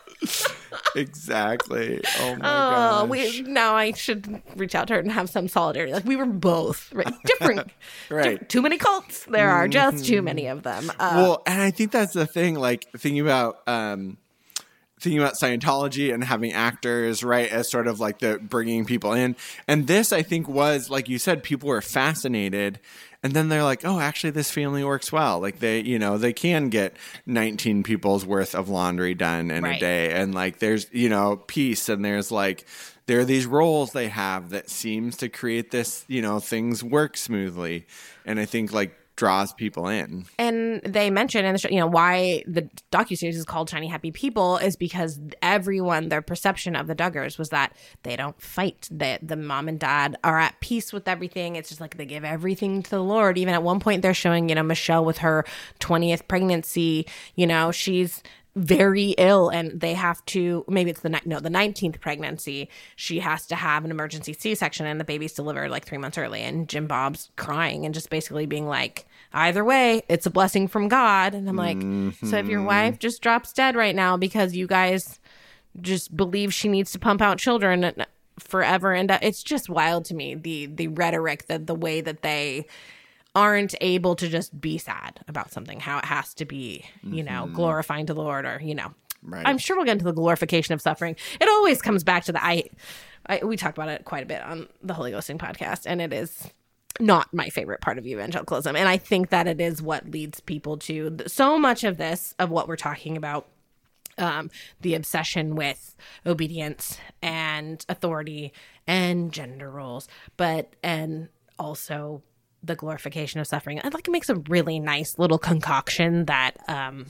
Exactly. Oh my oh, gosh. We, now I should reach out to her and have some solidarity. Like we were both right, different. Right. Different, too many cults. There are just too many of them. Uh, well, and I think that's the thing. Like thinking about, um, thinking about Scientology and having actors, right, as sort of like the bringing people in. And this, I think, was like you said, people were fascinated. And then they're like, oh, actually, this family works well. Like they, you know, they can get nineteen people's worth of laundry done in right. a day. And like there's, you know, peace. And there's like, there are these roles they have that seems to create this, you know, things work smoothly. And I think like draws people in. And they mention in the show, you know, why the docuseries is called Shiny Happy People is because everyone, their perception of the Duggars was that they don't fight. That the mom and dad are at peace with everything. It's just like they give everything to the Lord. Even at one point they're showing, you know, Michelle with her twentieth pregnancy, you know, she's very ill and they have to, maybe it's the ni- no the nineteenth pregnancy, she has to have an emergency C-section and the baby's delivered like three months early, and Jim Bob's crying and just basically being like, either way it's a blessing from God. And I'm like, mm-hmm. so if your wife just drops dead right now because you guys just believe she needs to pump out children forever, and uh, it's just wild to me, the the rhetoric, the the way that they aren't able to just be sad about something, how it has to be, you know, mm-hmm. glorifying to the Lord, or, you know, right. I'm sure we'll get into the glorification of suffering. It always comes back to the, I, I, we talked about it quite a bit on the Holy Ghosting podcast, and it is not my favorite part of evangelicalism. And I think that it is what leads people to so much of this, of what we're talking about, um, the obsession with obedience and authority and gender roles, but, and also the glorification of suffering. I like it makes a really nice little concoction that um,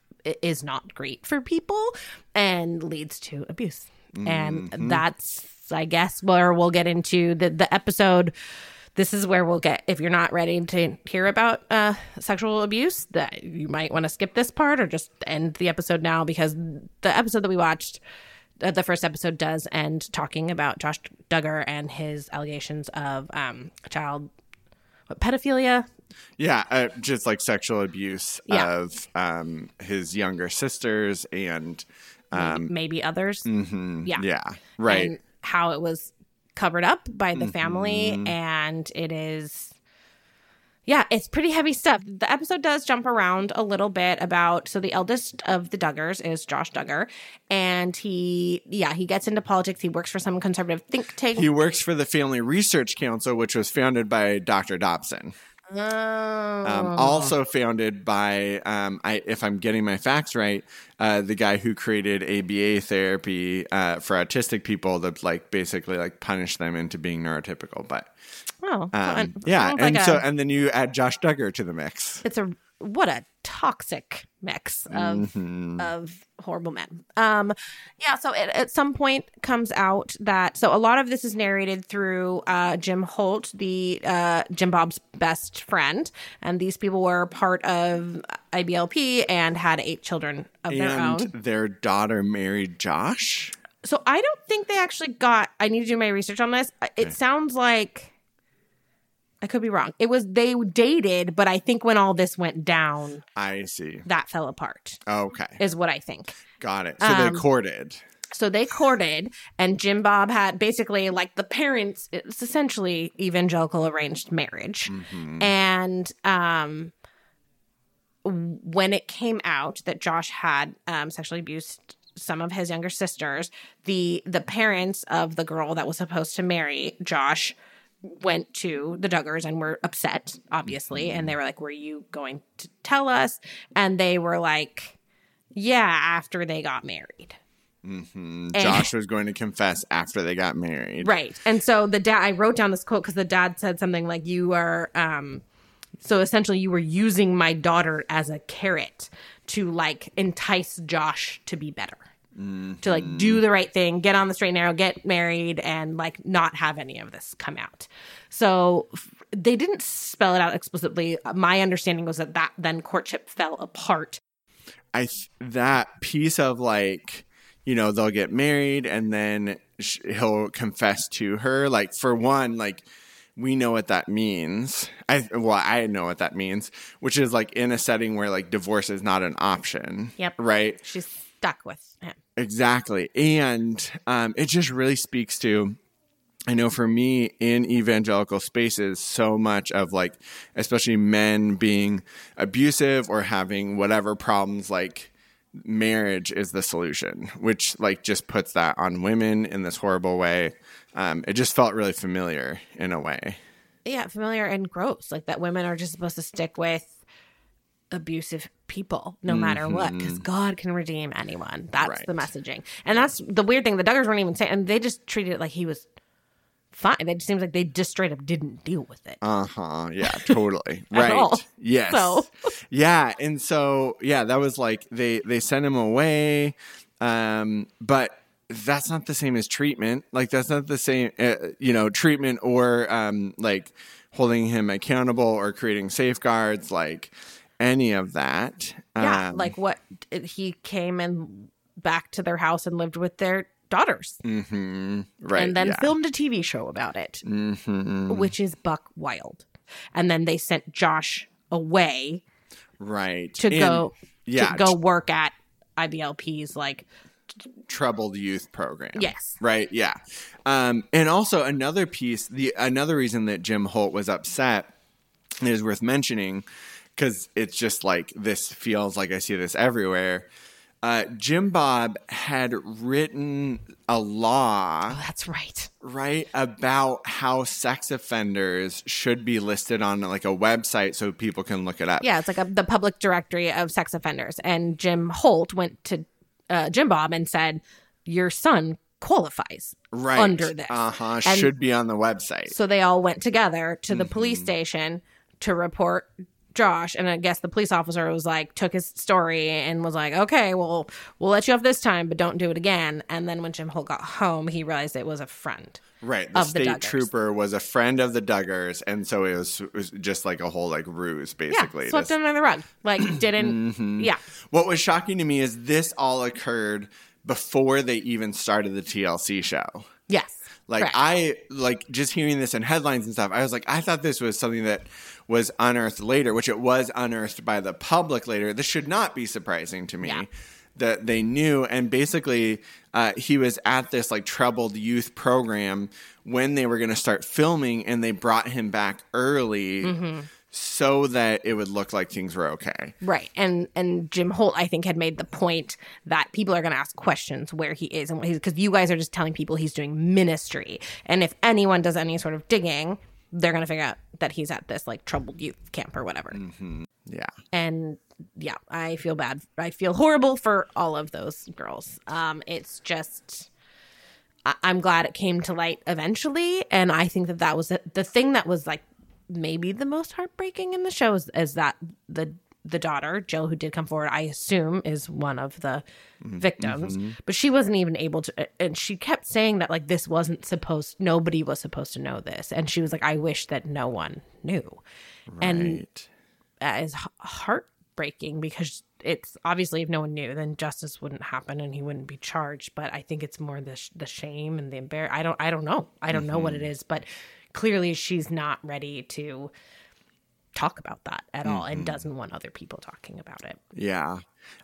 is not great for people and leads to abuse. Mm-hmm. And that's, I guess, where we'll get into the, the episode. This is where we'll get, if you're not ready to hear about uh, sexual abuse, that you might want to skip this part or just end the episode now, because the episode that we watched, uh, the first episode does end talking about Josh Duggar and his allegations of um, child what, pedophilia. Yeah, uh, just like sexual abuse Yeah. of um, his younger sisters and um, maybe, maybe others. mhm, Yeah. yeah, right. And how it was covered up by the family, and it is, yeah, it's pretty heavy stuff. The episode does jump around a little bit about, so the eldest of the Duggars is Josh Duggar, and he, yeah, he gets into politics. He works for some conservative think tank. He works for the Family Research Council, which was founded by Doctor Dobson. Oh. Um, also founded by, um, I, if I'm getting my facts right, uh, the guy who created A B A therapy uh, for autistic people that like basically like punish them into being neurotypical. But Oh, um, yeah, sounds and like so a- and then you add Josh Duggar to the mix. it's a what a toxic mix of of horrible men. Um, yeah. So it, at some point comes out that so a lot of this is narrated through uh, Jim Holt, the uh, Jim Bob's best friend, and these people were part of I B L P and had eight children of their And own. their daughter married Josh. So I don't think they actually got. I need to do my research on this. It sounds like. I could be wrong. It was they dated, but I think when all this went down, I see. that fell apart. Okay, Is what I think. got it. So they Um, courted. So they courted, and Jim Bob had basically like the parents. It's essentially evangelical arranged marriage, and um, when it came out that Josh had um, sexually abused some of his younger sisters, the the parents of the girl that was supposed to marry Josh went to the Duggars and were upset, obviously. And they were like, were you going to tell us? And they were like, yeah, after they got married. Mm-hmm. Josh was going to confess after they got married. Right. And so the dad, I wrote down this quote because the dad said something like, you are, um, so essentially you were using my daughter as a carrot to like entice Josh to be better. Mm-hmm. To like do the right thing, get on the straight and narrow, get married, and like not have any of this come out. So f- they didn't spell it out explicitly. My understanding was that that then courtship fell apart. I th- that piece of like, you know, they'll get married and then sh- he'll confess to her. Like for one, like we know what that means. I well, I know what that means, which is like in a setting where like divorce is not an option. Yep. Right. She's stuck with him. Exactly. And um, it just really speaks to, I know for me in evangelical spaces, so much of like, especially men being abusive or having whatever problems, like marriage is the solution, which like just puts that on women in this horrible way. Um, it just felt really familiar in a way. Yeah, familiar and gross. Like that women are just supposed to stick with abusive people no matter what, because God can redeem anyone. That's Right. the messaging. And that's the weird thing. The Duggars weren't even saying, and they just treated it like he was fine. It just seems like they just straight up didn't deal with it. Uh-huh. Yeah, totally. At Right. all. Yes. So- Yeah. And so, yeah, that was like they, they sent him away. Um, but that's not the same as treatment. Like that's not the same, uh, you know, treatment or um, like holding him accountable or creating safeguards, like any of that. yeah, Um, like what he came and back to their house and lived with their daughters, mhm, right. and then yeah. filmed a T V show about it, Mhm. which is buck wild. And then they sent Josh away Right. to And, go yeah, to go work at I B L P's like troubled youth program. Yes. Right. Yeah. Um, and also another piece, the another reason that Jim Holt was upset is worth mentioning because it's just like this feels like I see this everywhere. uh, Jim Bob had written a law, Oh, that's right. right, about how sex offenders should be listed on like a website so people can look it up. Yeah, it's like a, the public directory of sex offenders. And Jim Holt went to uh, Jim Bob and said, your son qualifies right. under this. Uh-huh. And should be on the website. so they all went together to the Mm-hmm. police station to report Josh. And I guess the police officer was like, took his story and was like, okay, well, we'll let you off this time, but don't do it again. And then when Jim Holt got home, he realized it was a friend. Right. The of the state Duggars. trooper was a friend of the Duggars. And so it was, it was just like a whole like ruse, basically. Yeah, swept This- it under the rug. Like, didn't, Mm-hmm. yeah. What was shocking to me is this all occurred before they even started the T L C show. Yes. Like correct. I like just hearing this in headlines and stuff. I was like, I thought this was something that was unearthed later, which it was unearthed by the public later. This should not be surprising to me Yeah. that they knew. And basically, uh, he was at this like troubled youth program when they were going to start filming, and they brought him back early Mm-hmm. so that it would look like things were okay. Right. And and Jim Holt, I think, had made the point that people are going to ask questions where he is and what he's, because you guys are just telling people he's doing ministry. And if anyone does any sort of digging, they're going to figure out that he's at this like troubled youth camp or whatever. Mm-hmm. Yeah. And yeah, I feel bad. I feel horrible for all of those girls. Um, it's just, I- I'm glad it came to light eventually. And I think that that was the, the thing that was like maybe the most heartbreaking in the show is, is that the the daughter, Jill, who did come forward, I assume is one of the victims, Mm-hmm. but she wasn't even able to, and she kept saying that like this wasn't supposed, nobody was supposed to know this. And she was like, I wish that no one knew. And Right. that is h- heartbreaking because it's obviously if no one knew, then justice wouldn't happen and he wouldn't be charged. But I think it's more the sh- the shame and the embar. I don't I don't know. I don't know what it is, but clearly she's not ready to talk about that at all and doesn't want other people talking about it. Yeah.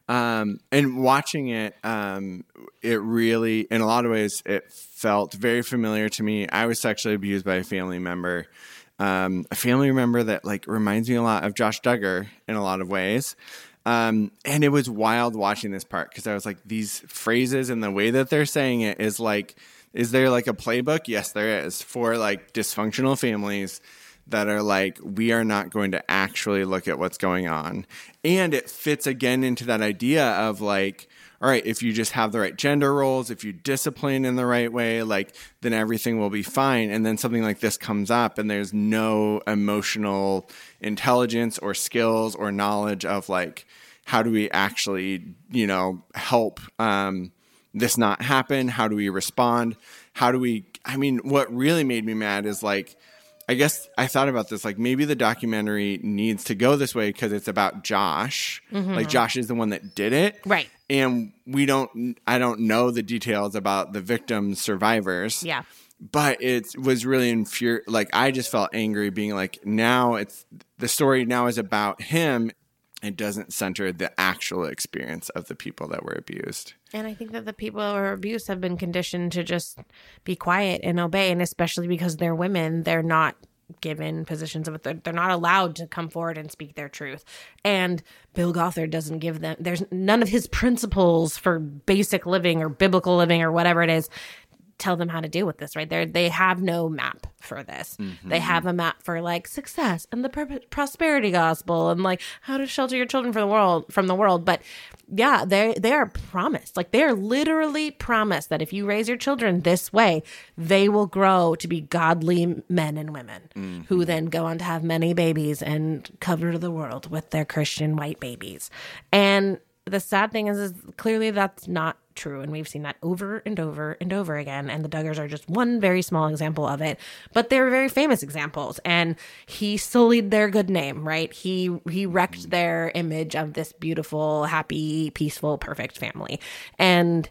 Um, and watching it, um, it really, in a lot of ways, it felt very familiar to me. I was sexually abused by a family member, um, a family member that like reminds me a lot of Josh Duggar in a lot of ways. Um, and it was wild watching this part because I was like, these phrases and the way that they're saying it is like, is there like a playbook? Yes, there is, for like dysfunctional families that are like, we are not going to actually look at what's going on. And it fits again into that idea of like, all right, if you just have the right gender roles, if you discipline in the right way, like then everything will be fine. And then something like this comes up and there's no emotional intelligence or skills or knowledge of like, how do we actually, you know, help um, this not happen? How do we respond? How do we, I mean, what really made me mad is like, I guess I thought about this, like maybe the documentary needs to go this way because it's about Josh. Mm-hmm. Like Josh is the one that did it. Right. And we don't, I don't know the details about the victims, survivors. Yeah. But it was really infuri- like I just felt angry being like, now it's, the story now is about him. It doesn't center the actual experience of the people that were abused. And I think that the people who are abused have been conditioned to just be quiet and obey. And especially because they're women, they're not given positions of authority. They're not allowed to come forward and speak their truth. And Bill Gothard doesn't give them, there's none of his principles for basic living or biblical living or whatever it is tell them how to deal with this, right? They they have no map for this. Mm-hmm. They have a map for like success and the pr- prosperity gospel and like how to shelter your children from the world from the world. But yeah, they they are promised, like they are literally promised that if you raise your children this way, they will grow to be godly men and women Mm-hmm. who then go on to have many babies and cover the world with their Christian white babies. And the sad thing is, is clearly that's not true. And we've seen that over and over and over again. And the Duggars are just one very small example of it, but they're very famous examples. And he sullied their good name, right? He, he wrecked their image of this beautiful, happy, peaceful, perfect family. And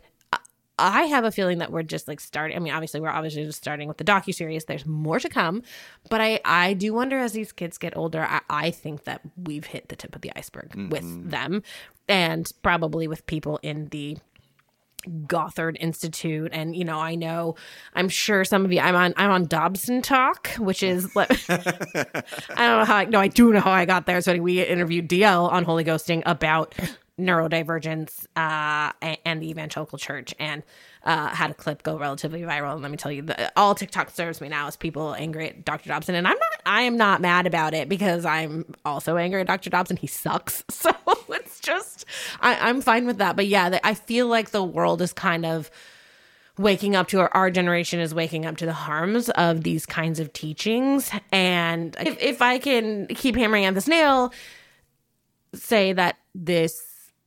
I have a feeling that we're just like starting. I mean, obviously we're obviously just starting with the docuseries. There's more to come, but I, I do wonder as these kids get older, I, I think that we've hit the tip of the iceberg mm-hmm. with them and probably with people in the Gothard Institute. And, you know, I know, I'm sure some of you, I'm on, I'm on Dobson Talk, which is, I don't know how I, no, I do know how I got there. So we interviewed D L on Holy Ghosting about neurodivergence uh, and, and the evangelical church, and uh, had a clip go relatively viral. And let me tell you, the, all TikTok serves me now is people angry at Doctor Dobson, and I'm not. I am not mad about it because I'm also angry at Doctor Dobson. He sucks. So it's just I, I'm fine with that. But yeah, I feel like the world is kind of waking up to, or our generation is waking up to the harms of these kinds of teachings. And if, if I can keep hammering on this nail, say that this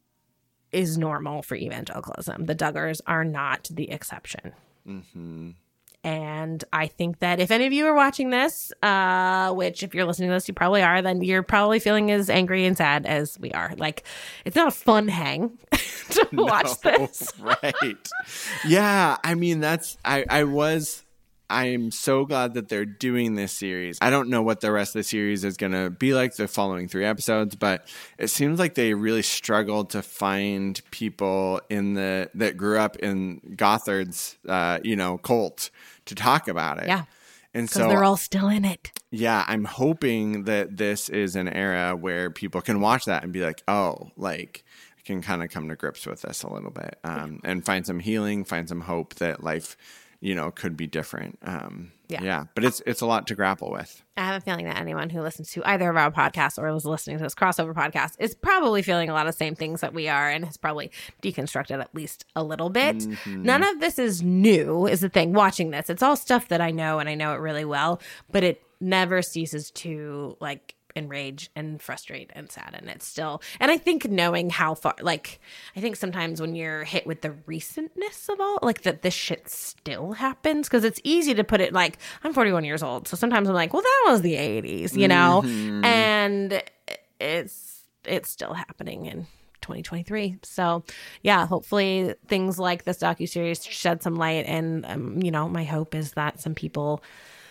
is normal for evangelicalism. The Duggars are not the exception. Mm-hmm. And I think that if any of you are watching this, uh, which if you're listening to this, you probably are, then you're probably feeling as angry and sad as we are. Like, it's not a fun hang to No, watch this. Right. Yeah. I mean, that's, I, I was, I'm so glad that they're doing this series. I don't know what the rest of the series is going to be like, the following three episodes, but it seems like they really struggled to find people in the, that grew up in Gothard's, uh, you know, cult to talk about it. Yeah. And Because so they're all still in it. yeah, I'm hoping that this is an era where people can watch that and be like, oh, like, I can kind of come to grips with this a little bit, um, and find some healing, find some hope that life, you know, could be different. Um, Yeah. yeah. But it's it's a lot to grapple with. I have a feeling that anyone who listens to either of our podcasts or was listening to this crossover podcast is probably feeling a lot of the same things that we are, and has probably deconstructed at least a little bit. Mm-hmm. None of this is new, is the thing. Watching this, it's all stuff that I know, and I know it really well, but it never ceases to, like, enrage and frustrate and sadden. It's still, and I think knowing how far, like, I think sometimes when you're hit with the recentness of all, like, that this shit still happens, because it's easy to put it like, I'm forty-one years old, so sometimes I'm like, well, that was the eighties, you know. Mm-hmm. And it's it's still happening in twenty twenty-three. So yeah, hopefully things like this docuseries shed some light, and um, you know, my hope is that some people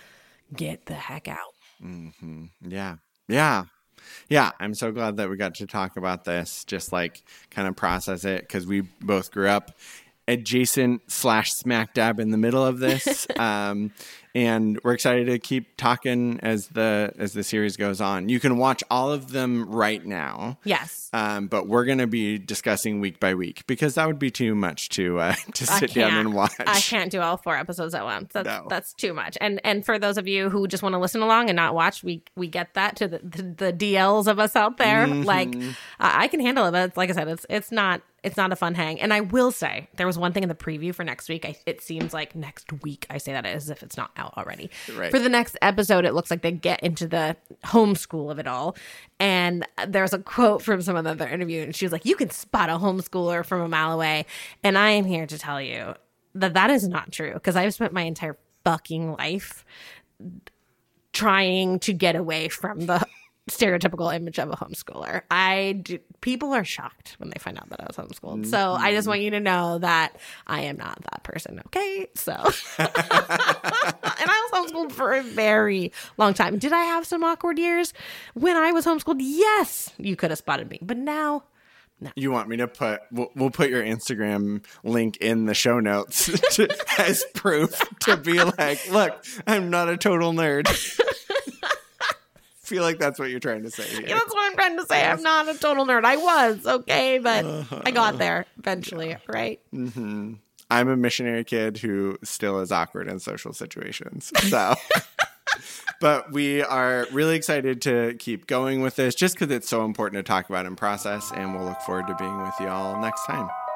get the heck out. Mm-hmm. Yeah. Yeah. Yeah. I'm so glad that we got to talk about this, just like kind of process it, because we both grew up adjacent slash smack dab in the middle of this. um, and we're excited to keep talking as the as the series goes on. You can watch all of them right now. Yes. Um, but we're going to be discussing week by week, because that would be too much to uh, to sit down and watch. I can't do all four episodes at once. That's No. that's too much. And and for those of you who just want to listen along and not watch, we we get that to the the, the D Ls of us out there. Mm-hmm. Like, I I can handle it, but it's, like I said, it's it's not it's not a fun hang. And I will say, there was one thing in the preview for next week. I, it seems like next week. I say that as if it's not out already. Right. For the next episode, it looks like they get into the homeschool of it all. And there's a quote from someone that they're interviewing, and she was like, "You can spot a homeschooler from a mile away." And I am here to tell you that that is not true, because I've spent my entire fucking life trying to get away from the stereotypical image of a homeschooler. I do, people are shocked when they find out that I was homeschooled. So Mm-hmm. I just want you to know that I am not that person. Okay. So, and I was homeschooled for a very long time. Did I have some awkward years when I was homeschooled? Yes. You could have spotted me, but now, You want me to put, we'll, we'll put your Instagram link in the show notes to, as proof to be like, look, I'm not a total nerd. Feel like that's what you're trying to say here. yeah, that's what I'm trying to say. I'm not a total nerd. I was, okay, but I got there eventually, right? Mm-hmm. I'm a missionary kid who still is awkward in social situations. So, but we are really excited to keep going with this, just because it's so important to talk about and process. And we'll look forward to being with you all next time.